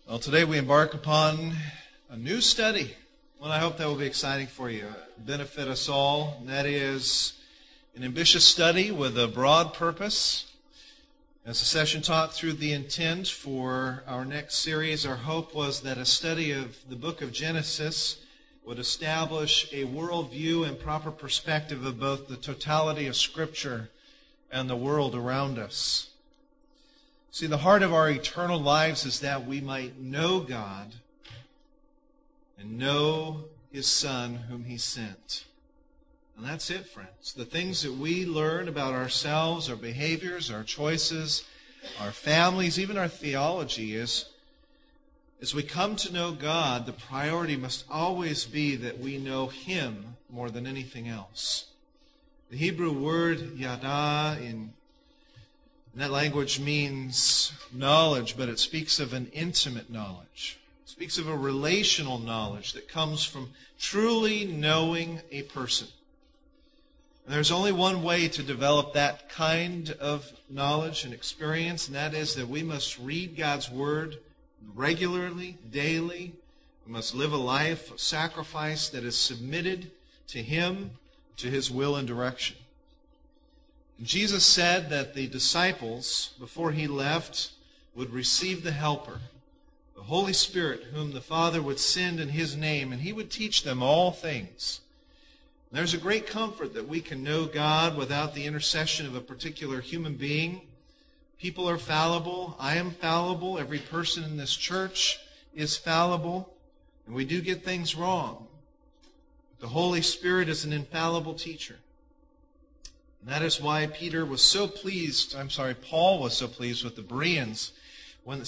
Well, today we embark upon a new study, one I hope that will be exciting for you, benefit us all, and that is an ambitious study with a broad purpose. As the session taught through the intent for our next series, our hope was that a study of the book of Genesis would establish a worldview and proper perspective of both the totality of Scripture and the world around us. See, the heart of our eternal lives is that we might know God and know His Son whom He sent. And that's it, friends. The things that we learn about ourselves, our behaviors, our choices, our families, even our theology is, as we come to know God, the priority must always be that we know Him more than anything else. The Hebrew word yada in that language means knowledge, but it speaks of an intimate knowledge. It speaks of a relational knowledge that comes from truly knowing a person. And there's only one way to develop that kind of knowledge and experience, and that is that we must read God's Word regularly, daily. We must live a life of sacrifice that is submitted to Him, to His will and direction. Jesus said that the disciples, before He left, would receive the Helper, the Holy Spirit, whom the Father would send in His name, and He would teach them all things. There's a great comfort that we can know God without the intercession of a particular human being. People are fallible. I am fallible. Every person in this church is fallible. And we do get things wrong. The Holy Spirit is an infallible teacher. And that is why Paul was so pleased with the Bereans when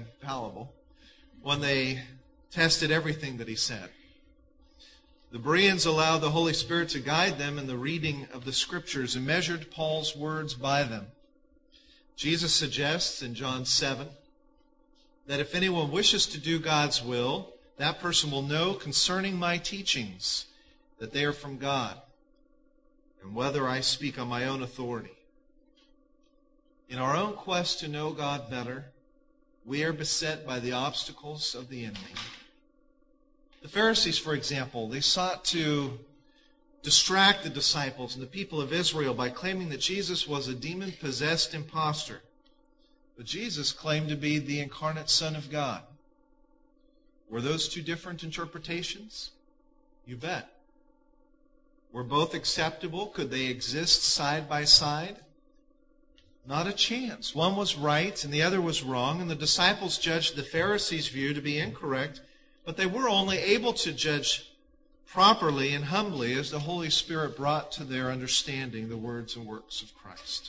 they tested everything that he said. The Bereans allowed the Holy Spirit to guide them in the reading of the Scriptures and measured Paul's words by them. Jesus suggests in John 7 that if anyone wishes to do God's will, that person will know concerning my teachings that they are from God, and whether I speak on my own authority. In our own quest to know God better, we are beset by the obstacles of the enemy. The Pharisees, for example, they sought to distract the disciples and the people of Israel by claiming that Jesus was a demon-possessed impostor. But Jesus claimed to be the incarnate Son of God. Were those two different interpretations? You bet. Were both acceptable? Could they exist side by side? Not a chance. One was right and the other was wrong, and the disciples judged the Pharisees' view to be incorrect, but they were only able to judge properly and humbly as the Holy Spirit brought to their understanding the words and works of Christ.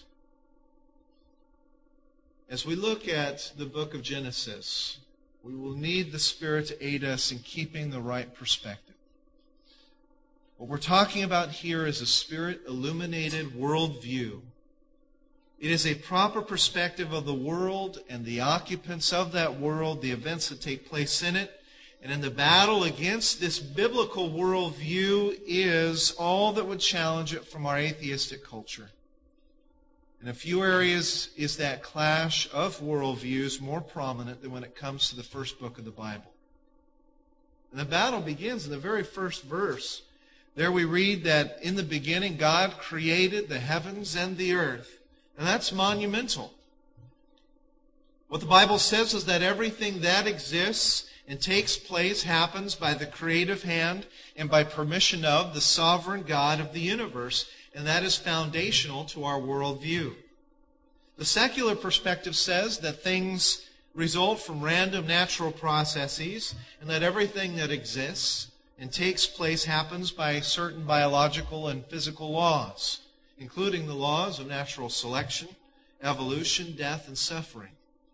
As we look at the book of Genesis, we will need the Spirit to aid us in keeping the right perspective. What we're talking about here is a Spirit-illuminated worldview. It is a proper perspective of the world and the occupants of that world, the events that take place in it. And in the battle against this biblical worldview is all that would challenge it from our atheistic culture. In a few areas is that clash of worldviews more prominent than when it comes to the first book of the Bible. And the battle begins in the very first verse. There we read that in the beginning God created the heavens and the earth. And that's monumental. What the Bible says is that everything that exists and takes place happens by the creative hand and by permission of the sovereign God of the universe. And that is foundational to our worldview. The secular perspective says that things result from random natural processes and that everything that exists and takes place happens by certain biological and physical laws, including the laws of natural selection, evolution, death, and suffering.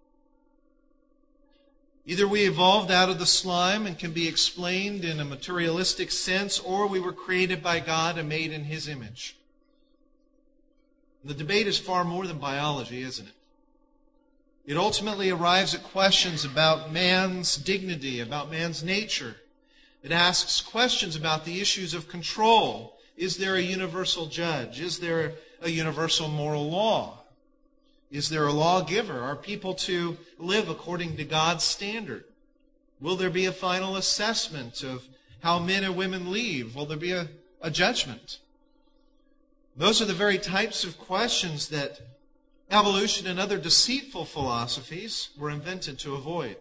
Either we evolved out of the slime and can be explained in a materialistic sense, or we were created by God and made in His image. The debate is far more than biology, isn't it? It ultimately arrives at questions about man's dignity, about man's nature. It asks questions about the issues of control. Is there a universal judge? Is there a universal moral law? Is there a lawgiver? Are people to live according to God's standard? Will there be a final assessment of how men and women live? Will there be a judgment? Those are the very types of questions that evolution and other deceitful philosophies were invented to avoid.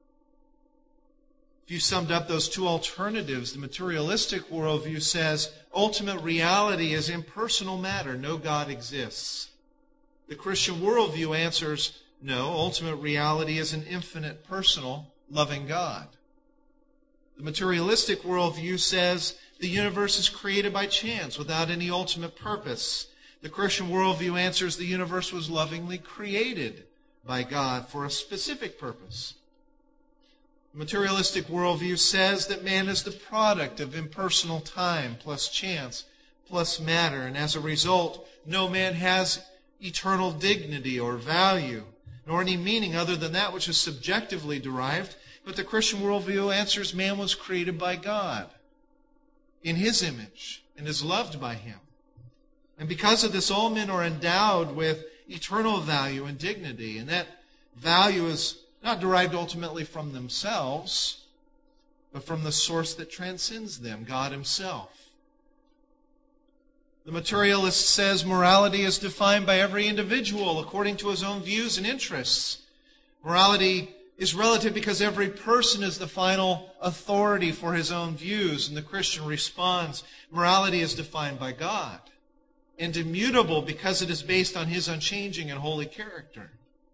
If you summed up those two alternatives, the materialistic worldview says ultimate reality is impersonal matter. No God exists. The Christian worldview answers, no, ultimate reality is an infinite, personal, loving God. The materialistic worldview says the universe is created by chance without any ultimate purpose. The Christian worldview answers the universe was lovingly created by God for a specific purpose. The materialistic worldview says that man is the product of impersonal time plus chance plus matter, and as a result, no man has eternal dignity or value, nor any meaning other than that which is subjectively derived. But the Christian worldview answers man was created by God in His image and is loved by Him. And because of this, all men are endowed with eternal value and dignity, and that value is not derived ultimately from themselves, but from the source that transcends them, God Himself. The materialist says morality is defined by every individual according to his own views and interests. Morality is relative because every person is the final authority for his own views, and the Christian responds, morality is defined by God, and immutable because it is based on His unchanging and holy character.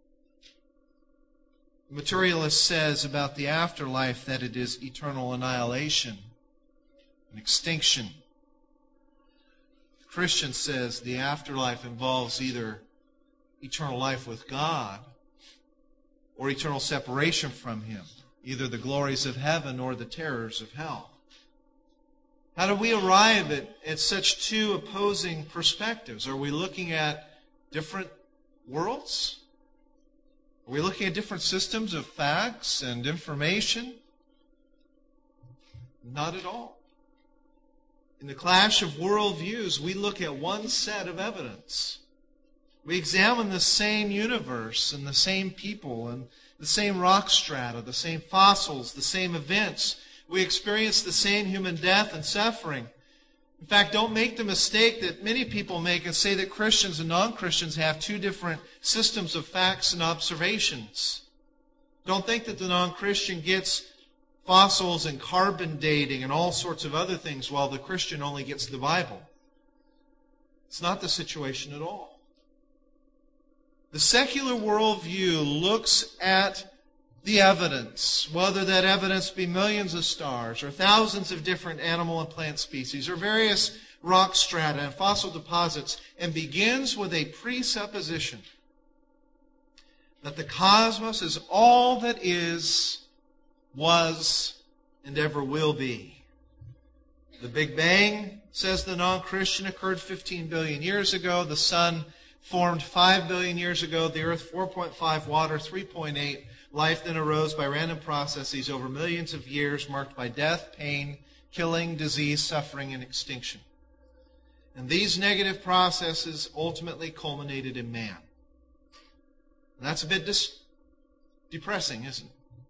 The materialist says about the afterlife that it is eternal annihilation and extinction. The Christian says the afterlife involves either eternal life with God or eternal separation from Him, either the glories of heaven or the terrors of hell. How do we arrive at such two opposing perspectives? Are we looking at different worlds? Are we looking at different systems of facts and information? Not at all. In the clash of worldviews, we look at one set of evidence. We examine the same universe and the same people and the same rock strata, the same fossils, the same events. We experience the same human death and suffering. In fact, don't make the mistake that many people make and say that Christians and non-Christians have two different systems of facts and observations. Don't think that the non-Christian gets fossils and carbon dating and all sorts of other things while the Christian only gets the Bible. It's not the situation at all. The secular worldview looks at the evidence, whether that evidence be millions of stars or thousands of different animal and plant species or various rock strata and fossil deposits, and begins with a presupposition that the cosmos is all that is, was, and ever will be. The Big Bang, says the non-Christian, occurred 15 billion years ago. The sun formed 5 billion years ago. The earth, 4.5, water, 3.8. Life then arose by random processes over millions of years marked by death, pain, killing, disease, suffering, and extinction. And these negative processes ultimately culminated in man. And that's a bit depressing, isn't it?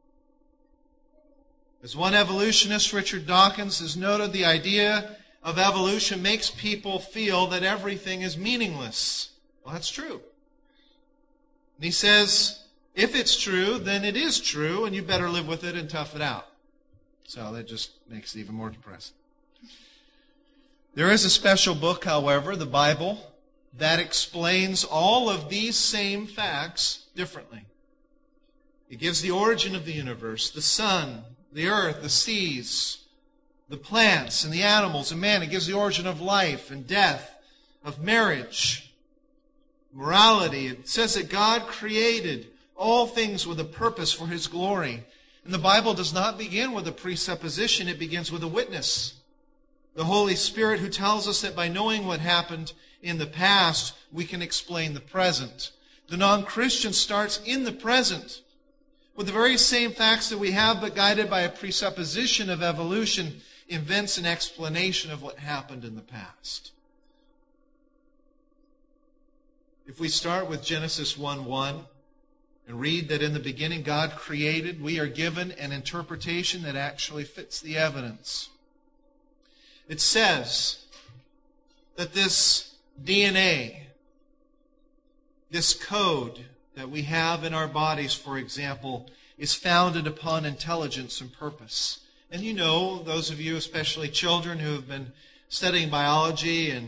As one evolutionist, Richard Dawkins, has noted, the idea of evolution makes people feel that everything is meaningless. Well, that's true. And he says, if it's true, then it is true, and you better live with it and tough it out. So that just makes it even more depressing. There is a special book, however, the Bible, that explains all of these same facts differently. It gives the origin of the universe, the sun, the earth, the seas, the plants and the animals and man. It gives the origin of life and death, of marriage, morality. It says that God created all things with a purpose for His glory. And the Bible does not begin with a presupposition, it begins with a witness. The Holy Spirit, who tells us that by knowing what happened in the past, we can explain the present. The non-Christian starts in the present with the very same facts that we have, but guided by a presupposition of evolution, invents an explanation of what happened in the past. If we start with Genesis 1:1, and read that in the beginning God created, we are given an interpretation that actually fits the evidence. It says that this DNA, this code that we have in our bodies, for example, is founded upon intelligence and purpose. And you know, those of you, especially children who have been studying biology and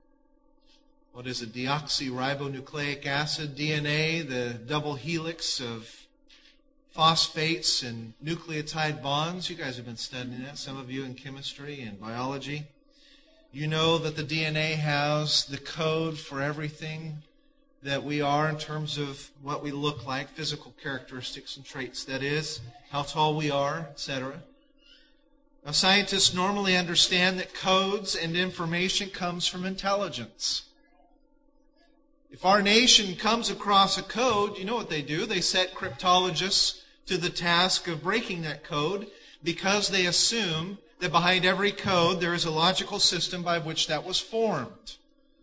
deoxyribonucleic acid, DNA, the double helix of phosphates and nucleotide bonds. You guys have been studying that, some of you in chemistry and biology. You know that the DNA has the code for everything that we are in terms of what we look like, physical characteristics and traits, that is, how tall we are, etc. Now, scientists normally understand that codes and information comes from intelligence. If our nation comes across a code, you know what they do? They set cryptologists to the task of breaking that code because they assume that behind every code there is a logical system by which that was formed.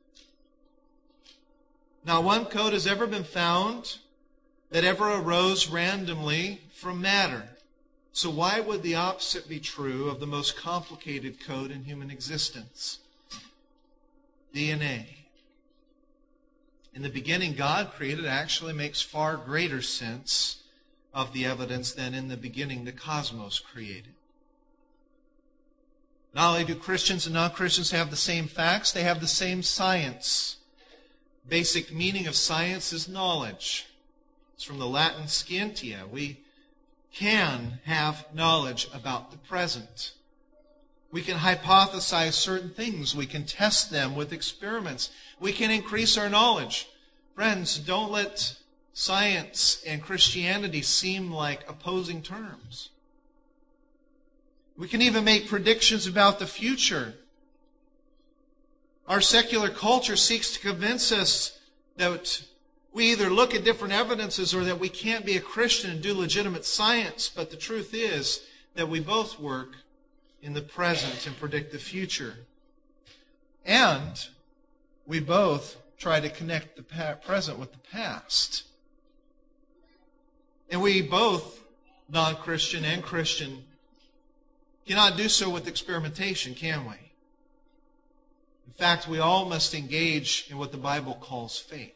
Not one code has ever been found that ever arose randomly from matter. So why would the opposite be true of the most complicated code in human existence? DNA. In the beginning, God created actually makes far greater sense of the evidence than in the beginning the cosmos created. Not only do Christians and non-Christians have the same facts, they have the same science. Basic meaning of science is knowledge. It's from the Latin scientia. We can have knowledge about the present. We can hypothesize certain things. We can test them with experiments. We can increase our knowledge. Friends, don't let science and Christianity seem like opposing terms. We can even make predictions about the future. Our secular culture seeks to convince us that we either look at different evidences or that we can't be a Christian and do legitimate science. But the truth is that we both work in the present and predict the future. And we both try to connect the present with the past. And we both, non-Christian and Christian, cannot do so with experimentation, can we? In fact, we all must engage in what the Bible calls faith.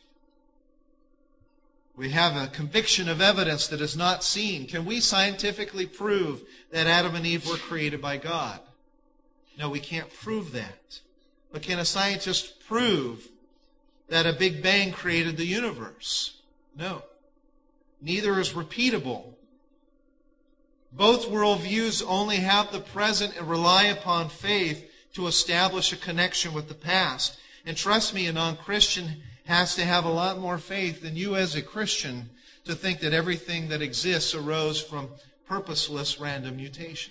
We have a conviction of evidence that is not seen. Can we scientifically prove that Adam and Eve were created by God? No, we can't prove that. But can a scientist prove that a Big Bang created the universe? No. Neither is repeatable. Both worldviews only have the present and rely upon faith to establish a connection with the past. And trust me, a non-Christian has to have a lot more faith than you as a Christian to think that everything that exists arose from purposeless random mutation.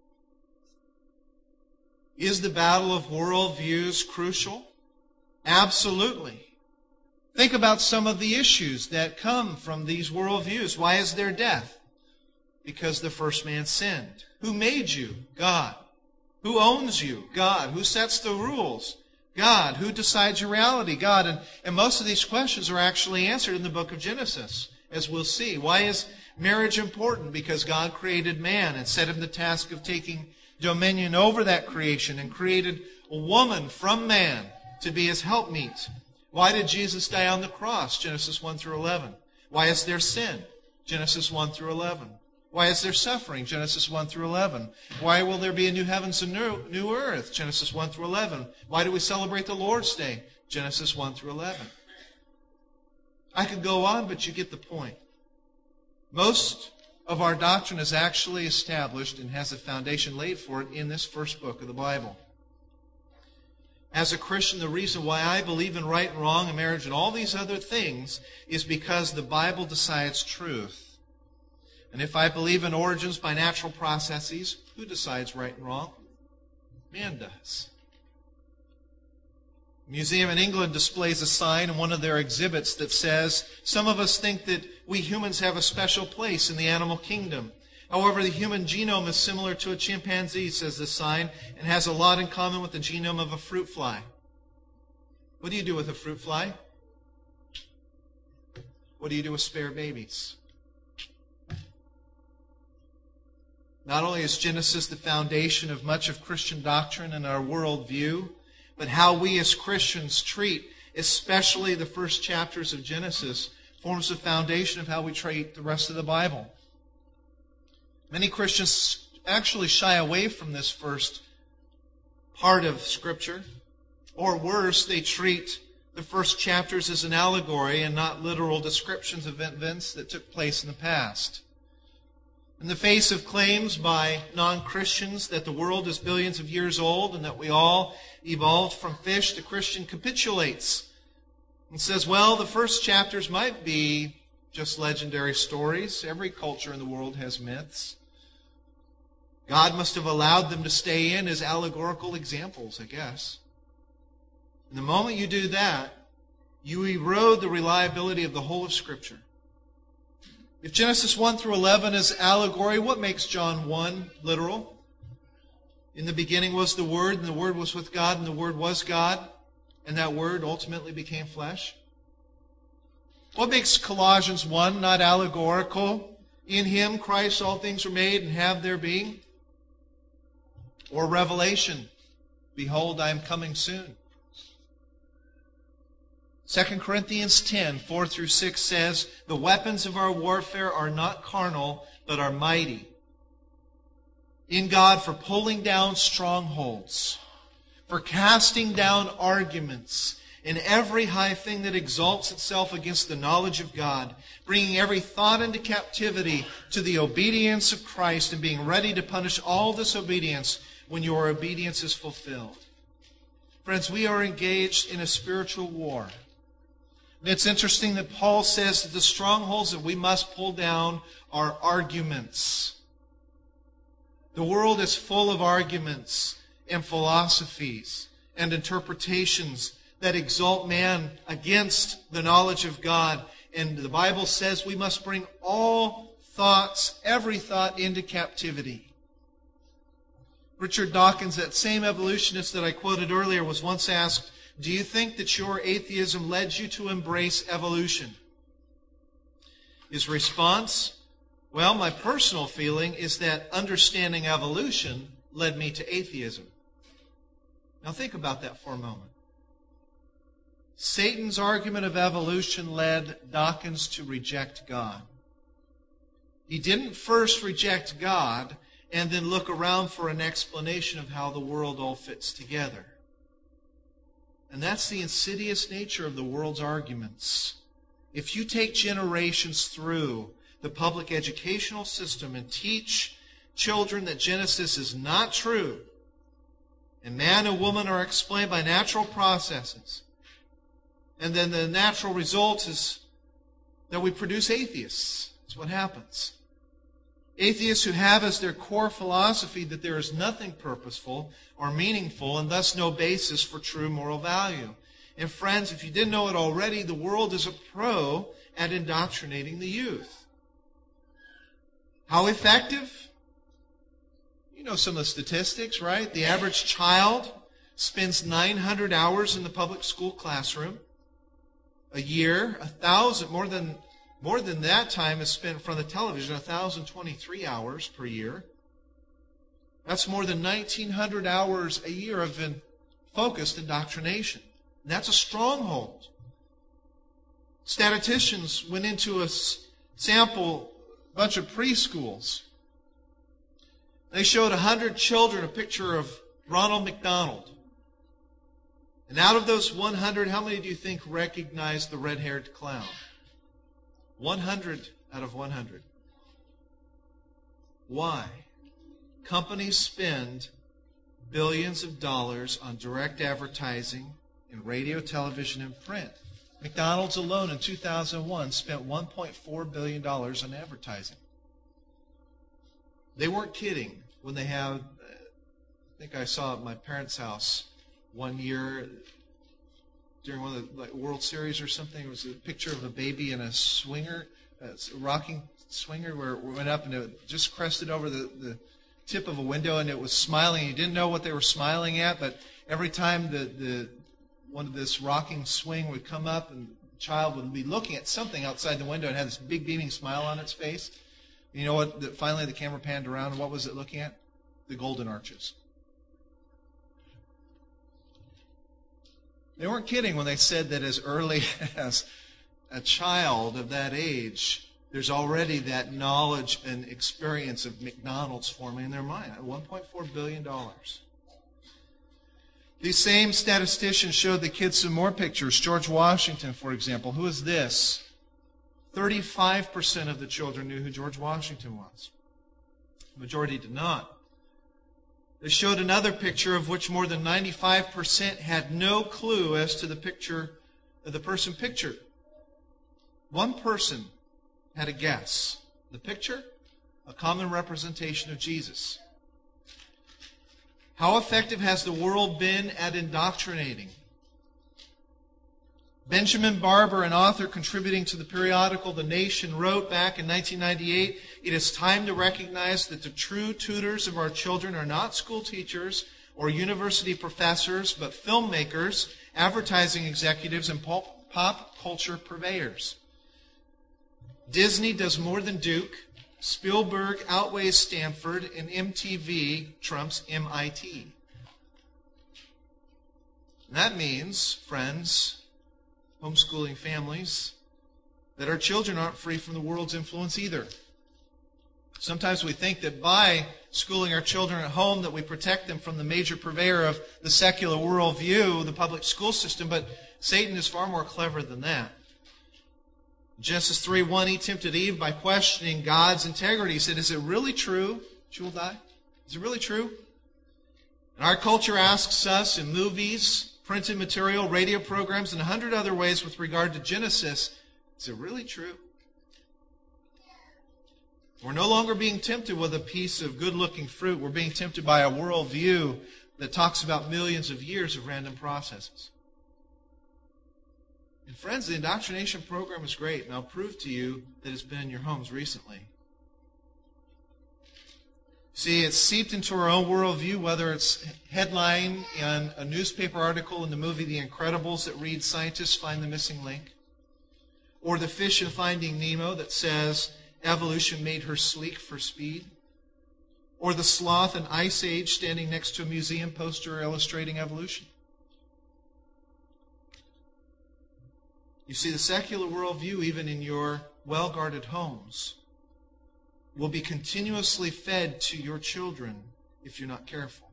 Is the battle of worldviews crucial? Absolutely. Think about some of the issues that come from these worldviews. Why is there death? Because the first man sinned. Who made you? God. Who owns you? God. Who sets the rules? God. Who decides your reality? God. And most of these questions are actually answered in the book of Genesis, as we'll see. Why is marriage important? Because God created man and set him the task of taking dominion over that creation and created a woman from man to be his helpmeet. Why did Jesus die on the cross? Genesis 1 through 11. Why is there sin? Genesis 1 through 11. Why is there suffering? Genesis 1 through 11. Why will there be a new heavens and new earth? Genesis 1 through 11. Why do we celebrate the Lord's Day? Genesis 1 through 11. I could go on, but you get the point. Most of our doctrine is actually established and has a foundation laid for it in this first book of the Bible. As a Christian, the reason why I believe in right and wrong and marriage and all these other things is because the Bible decides truth. And if I believe in origins by natural processes, who decides right and wrong? Man does. A museum in England displays a sign in one of their exhibits that says, some of us think that we humans have a special place in the animal kingdom. However, the human genome is similar to a chimpanzee, says this sign, and has a lot in common with the genome of a fruit fly. What do you do with a fruit fly? What do you do with spare babies? Not only is Genesis the foundation of much of Christian doctrine and our worldview, but how we as Christians treat, especially the first chapters of Genesis, forms the foundation of how we treat the rest of the Bible. Many Christians actually shy away from this first part of Scripture, or worse, they treat the first chapters as an allegory and not literal descriptions of events that took place in the past. In the face of claims by non-Christians that the world is billions of years old and that we all evolved from fish, the Christian capitulates and says, well, the first chapters might be just legendary stories. Every culture in the world has myths. God must have allowed them to stay in as allegorical examples, I guess. And the moment you do that, you erode the reliability of the whole of Scripture. If Genesis 1 through 11 is allegory, what makes John 1 literal? In the beginning was the Word, and the Word was with God, and the Word was God, and that Word ultimately became flesh. What makes Colossians 1 not allegorical? In Him, Christ, all things were made and have their being. Or Revelation, behold, I am coming soon. 2 Corinthians 10, 4 through 6 says, the weapons of our warfare are not carnal, but are mighty in God for pulling down strongholds, for casting down arguments, and every high thing that exalts itself against the knowledge of God, bringing every thought into captivity to the obedience of Christ, and being ready to punish all disobedience when your obedience is fulfilled. Friends, we are engaged in a spiritual war. And it's interesting that Paul says that the strongholds that we must pull down are arguments. The world is full of arguments and philosophies and interpretations that exalt man against the knowledge of God. And the Bible says we must bring all thoughts, every thought, into captivity. Richard Dawkins, that same evolutionist that I quoted earlier, was once asked, do you think that your atheism led you to embrace evolution? His response, well, my personal feeling is that understanding evolution led me to atheism. Now think about that for a moment. Satan's argument of evolution led Dawkins to reject God. He didn't first reject God and then look around for an explanation of how the world all fits together. And that's the insidious nature of the world's arguments. If you take generations through the public educational system and teach children that Genesis is not true, and man and woman are explained by natural processes, and then the natural result is that we produce atheists. That's what happens. Atheists who have as their core philosophy that there is nothing purposeful or meaningful and thus no basis for true moral value. And friends, if you didn't know it already, the world is a pro at indoctrinating the youth. How effective? You know some of the statistics, right? The average child spends 900 hours in the public school classroom a year. 1,000, more than that time is spent in front of the television, 1,023 hours per year. That's more than 1,900 hours a year of focused indoctrination. And that's a stronghold. Statisticians went into a sample bunch of preschools. They showed 100 children a picture of Ronald McDonald. And out of those 100, how many do you think recognized the red-haired clown? 100 out of 100. Why? Companies spend billions of dollars on direct advertising in radio, television, and print. McDonald's alone in 2001 spent $1.4 billion on advertising. They weren't kidding when they had, I think I saw at my parents' house one year during one of the World Series or something. It was a picture of a baby in a swinger, a rocking swinger, where it went up and it just crested over the tip of a window and it was smiling. You didn't know what they were smiling at, but every time one of this rocking swing would come up and child would be looking at something outside the window and had this big beaming smile on its face. You know what? Finally, the camera panned around, and what was it looking at? The golden arches. They weren't kidding when they said that as early as a child of that age, there's already that knowledge and experience of McDonald's forming in their mind. $1.4 billion. These same statisticians showed the kids some more pictures. George Washington, for example. Who is this? 35% of the children knew who George Washington was. The majority did not. They showed another picture of which more than 95% had no clue as to the picture of the person pictured. One person had a guess. The picture? A common representation of Jesus. How effective has the world been at indoctrinating? Benjamin Barber, an author contributing to the periodical The Nation, wrote back in 1998, "It is time to recognize that the true tutors of our children are not school teachers or university professors, but filmmakers, advertising executives, and pop culture purveyors. Disney does more than Duke, Spielberg outweighs Stanford, and MTV trumps MIT." And that means, friends, homeschooling families, that our children aren't free from the world's influence either. Sometimes we think that by schooling our children at home that we protect them from the major purveyor of the secular worldview, the public school system, but Satan is far more clever than that. Genesis 3:1, he tempted Eve by questioning God's integrity. He said, "Is it really true she will die? Is it really true?" And our culture asks us in movies, printed material, radio programs, and 100 other ways with regard to Genesis, is it really true? We're no longer being tempted with a piece of good-looking fruit. We're being tempted by a worldview that talks about millions of years of random processes. And friends, the indoctrination program is great, and I'll prove to you that it's been in your homes recently. See, it's seeped into our own worldview, whether it's headline in a newspaper article in the movie The Incredibles that reads, "Scientists find the missing link," or the fish in Finding Nemo that says, "Evolution made her sleek for speed," or the sloth in Ice Age standing next to a museum poster illustrating evolution. You see, the secular worldview, even in your well-guarded homes, will be continuously fed to your children if you're not careful.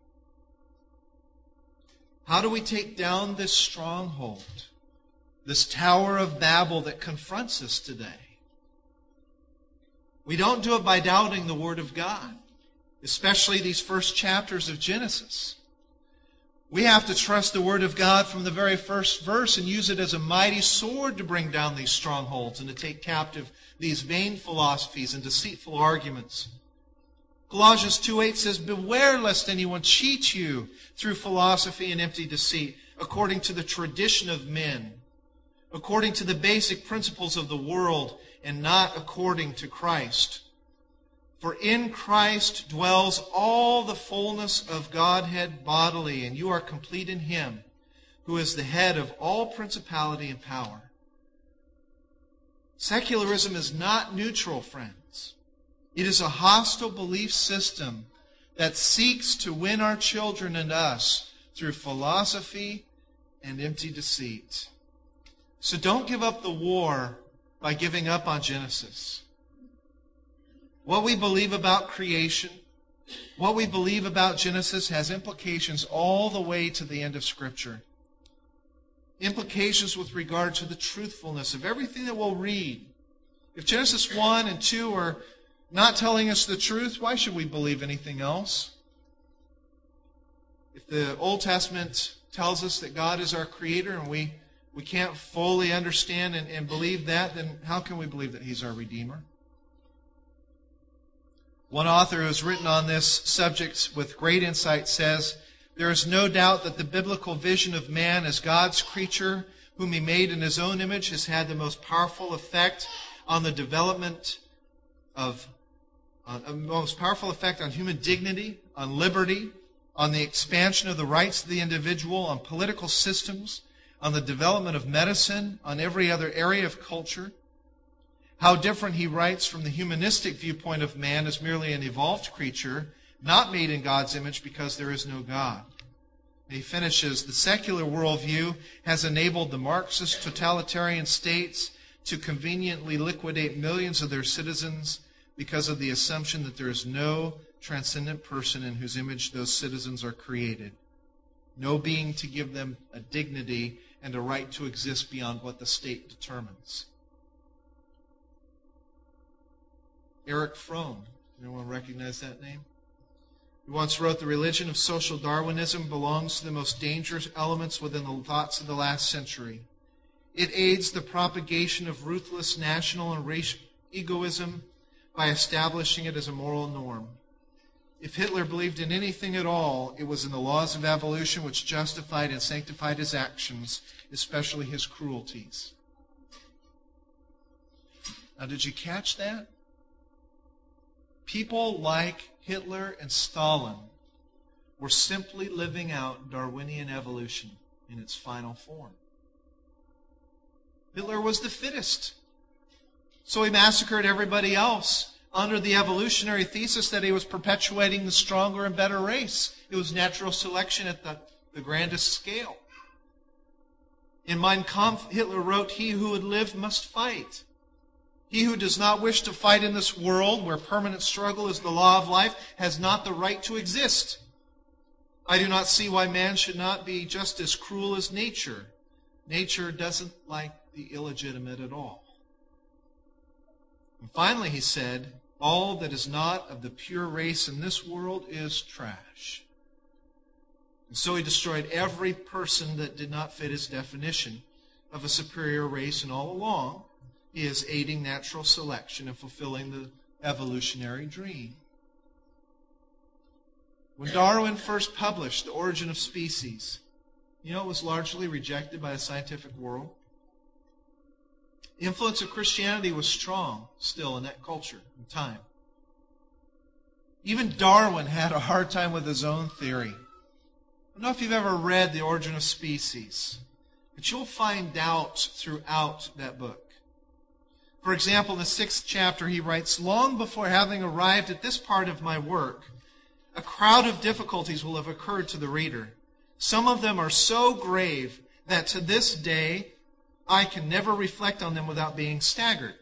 How do we take down this stronghold, this Tower of Babel that confronts us today? We don't do it by doubting the Word of God, especially these first chapters of Genesis. We have to trust the Word of God from the very first verse and use it as a mighty sword to bring down these strongholds and to take captive these vain philosophies and deceitful arguments. Colossians 2:8 says, "Beware lest anyone cheat you through philosophy and empty deceit, according to the tradition of men, according to the basic principles of the world, and not according to Christ. For in Christ dwells all the fullness of Godhead bodily, and you are complete in Him, who is the head of all principality and power." Secularism is not neutral, friends. It is a hostile belief system that seeks to win our children and us through philosophy and empty deceit. So don't give up the war by giving up on Genesis. What we believe about creation, what we believe about Genesis has implications all the way to the end of Scripture. Implications with regard to the truthfulness of everything that we'll read. If Genesis 1 and 2 are not telling us the truth, why should we believe anything else? If the Old Testament tells us that God is our Creator and we can't fully understand and believe that, then how can we believe that He's our Redeemer? One author who has written on this subject with great insight says, "There is no doubt that the biblical vision of man as God's creature, whom He made in His own image, has had the most powerful effect on the development of, most powerful effect on human dignity, on liberty, on the expansion of the rights of the individual, on political systems, on the development of medicine, on every other area of culture. How different, he writes, from the humanistic viewpoint of man as merely an evolved creature, not made in God's image because there is no God. He finishes, the secular worldview has enabled the Marxist totalitarian states to conveniently liquidate millions of their citizens because of the assumption that there is no transcendent person in whose image those citizens are created. No being to give them a dignity and a right to exist beyond what the state determines. Erich Fromm, anyone recognize that name? He once wrote, "The religion of social Darwinism belongs to the most dangerous elements within the thoughts of the last century. It aids the propagation of ruthless national and racial egoism by establishing it as a moral norm. If Hitler believed in anything at all, it was in the laws of evolution which justified and sanctified his actions, especially his cruelties." Now, did you catch that? People like Hitler and Stalin were simply living out Darwinian evolution in its final form. Hitler was the fittest, so he massacred everybody else under the evolutionary thesis that he was perpetuating the stronger and better race. It was natural selection at the grandest scale. In Mein Kampf, Hitler wrote, "He who would live must fight. He who does not wish to fight in this world where permanent struggle is the law of life has not the right to exist. I do not see why man should not be just as cruel as nature. Nature doesn't like the illegitimate at all." And finally, he said, "All that is not of the pure race in this world is trash." And so he destroyed every person that did not fit his definition of a superior race, and all along, he is aiding natural selection and fulfilling the evolutionary dream. When Darwin first published The Origin of Species, it was largely rejected by the scientific world. The influence of Christianity was strong still in that culture and time. Even Darwin had a hard time with his own theory. I don't know if you've ever read The Origin of Species, but you'll find doubt throughout that book. For example, in the 6th chapter, he writes, "Long before having arrived at this part of my work, a crowd of difficulties will have occurred to the reader. Some of them are so grave that to this day I can never reflect on them without being staggered."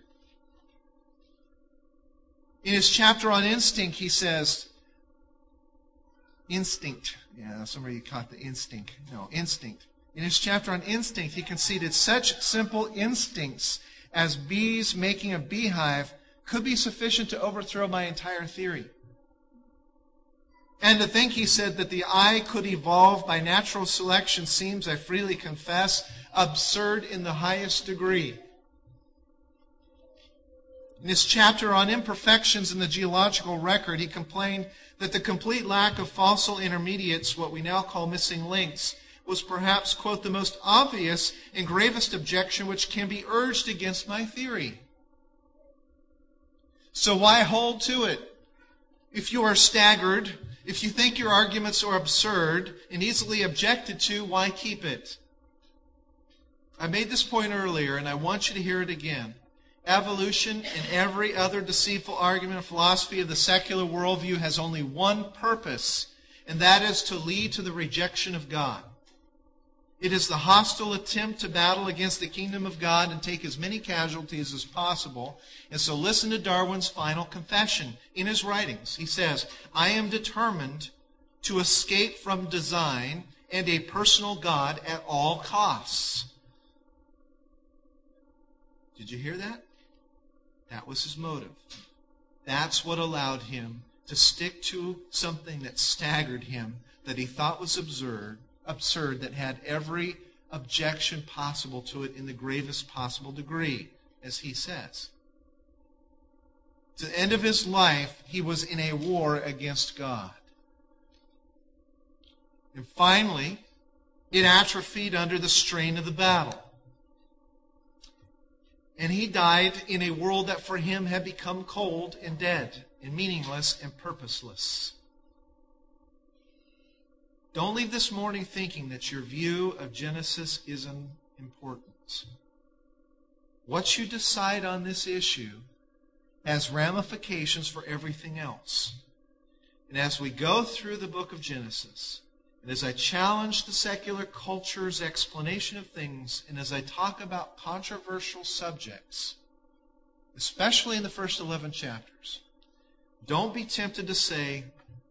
In his chapter on instinct, he says, instinct. Yeah, some of you caught the instinct. No, instinct. In his chapter on instinct, he conceded such simple instincts as bees making a beehive could be sufficient to overthrow my entire theory. And to think, he said, that the eye could evolve by natural selection seems, I freely confess, absurd in the highest degree. In his chapter on imperfections in the geological record, he complained that the complete lack of fossil intermediates, what we now call missing links, was perhaps, quote, "the most obvious and gravest objection which can be urged against my theory." So why hold to it? If you are staggered, if you think your arguments are absurd and easily objected to, why keep it? I made this point earlier, and I want you to hear it again. Evolution and every other deceitful argument of philosophy of the secular worldview has only one purpose, and that is to lead to the rejection of God. It is the hostile attempt to battle against the kingdom of God and take as many casualties as possible. And so listen to Darwin's final confession in his writings. He says, "I am determined to escape from design and a personal God at all costs." Did you hear that? That was his motive. That's what allowed him to stick to something that staggered him, that he thought was absurd, that had every objection possible to it in the gravest possible degree, as he says. To the end of his life, he was in a war against God. And finally, it atrophied under the strain of the battle. And he died in a world that for him had become cold and dead and meaningless and purposeless. Don't leave this morning thinking that your view of Genesis isn't important. What you decide on this issue has ramifications for everything else. And as we go through the book of Genesis, and as I challenge the secular culture's explanation of things, and as I talk about controversial subjects, especially in the first 11 chapters, don't be tempted to say,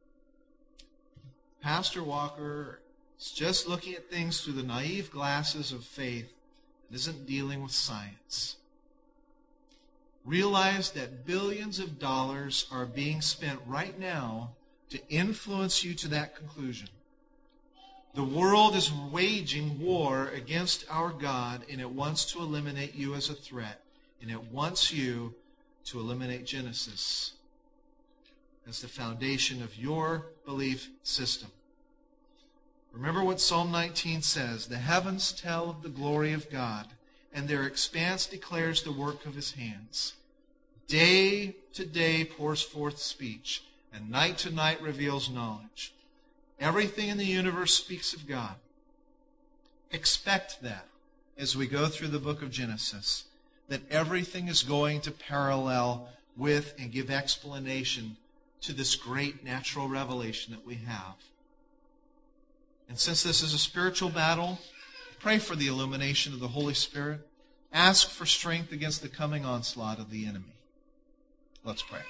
Pastor Walker is just looking at things through the naive glasses of faith and isn't dealing with science. Realize that billions of dollars are being spent right now to influence you to that conclusion. The world is waging war against our God, and it wants to eliminate you as a threat, and it wants you to eliminate Genesis as the foundation of your belief system. Remember what Psalm 19 says, "The heavens tell of the glory of God, and their expanse declares the work of his hands. Day to day pours forth speech, and night to night reveals knowledge." Everything in the universe speaks of God. Expect that as we go through the book of Genesis, that everything is going to parallel with and give explanation to this great natural revelation that we have. And since this is a spiritual battle, pray for the illumination of the Holy Spirit. Ask for strength against the coming onslaught of the enemy. Let's pray.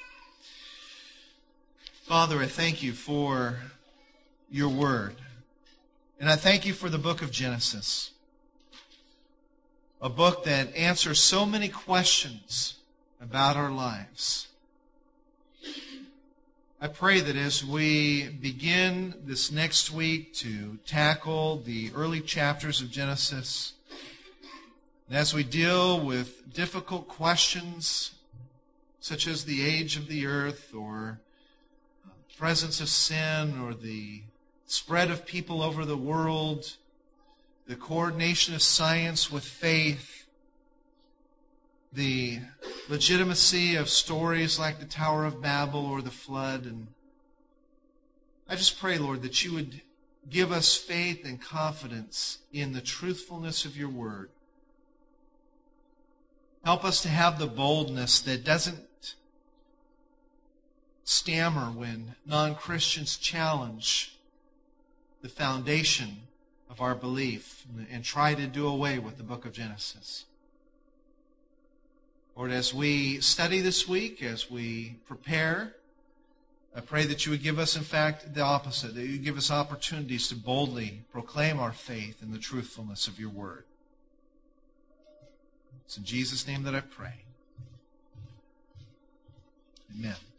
Father, I thank you for your word. And I thank you for the book of Genesis, a book that answers so many questions about our lives. I pray that as we begin this next week to tackle the early chapters of Genesis, and as we deal with difficult questions such as the age of the earth or presence of sin or the spread of people over the world, the coordination of science with faith, the legitimacy of stories like the Tower of Babel or the flood. And I just pray, Lord, that you would give us faith and confidence in the truthfulness of your word. Help us to have the boldness that doesn't stammer when non-Christians challenge the foundation of our belief and try to do away with the book of Genesis. Lord, as we study this week, as we prepare, I pray that you would give us, in fact, the opposite, that you would give us opportunities to boldly proclaim our faith in the truthfulness of your word. It's in Jesus' name that I pray. Amen.